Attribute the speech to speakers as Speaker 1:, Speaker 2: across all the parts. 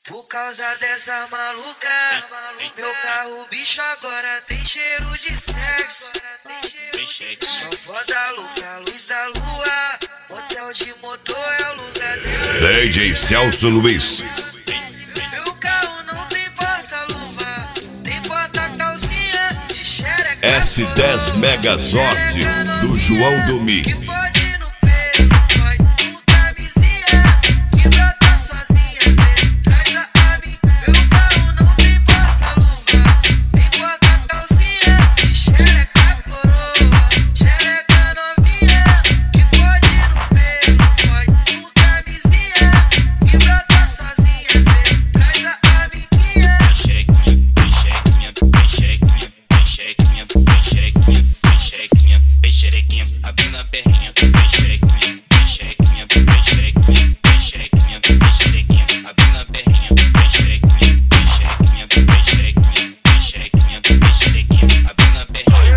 Speaker 1: Por causa dessa maluca, meu carro bicho agora tem cheiro de sexo. Só foda louca, luz da lua, motel de motor é o lugar dela.
Speaker 2: DJ Celso Luiz.
Speaker 1: Meu carro não tem porta-luva, tem porta-calcinha de xereca.
Speaker 2: S10 Megazord do João Domi.
Speaker 1: Que fode no pelo, fode com camisinha, que brota sozinha, às vezes traz a mim. Meu carro não tem porta-luva, tem porta-calcinha de xereca coroa, xereca novinha, que fode no pelo, fode com camisinha, que brota sozinha, às vezes traz a amiguinha.
Speaker 3: Xerequinha, abrindo a perninha, xerequinha, xerequinha, xerequinha, xerequinha, xerequinha, abrindo a perninha, xerequinha, xerequinha, xerequinha, xerequinha, xerequinha, abrindo a perninha.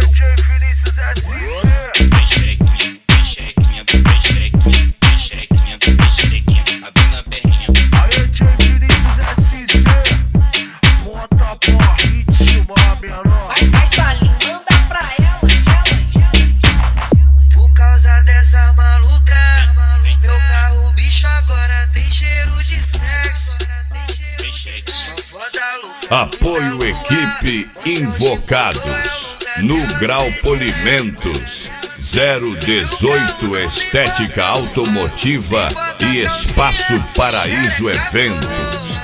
Speaker 3: Xerequinha, xerequinha, xerequinha, xerequinha, xerequinha, abrindo a perninha.
Speaker 4: Aí, Tio Vinícius SC, bota pra ritmo, menor.
Speaker 5: Mas Salim, manda pra ela.
Speaker 1: Por causa dessa maluca, meu carro bicho agora tem cheiro de sexo. Só foda louca.
Speaker 2: Apoio Equipe Invocados. No Grau Polimentos 018 Estética Automotiva e Espaço Paraíso Eventos.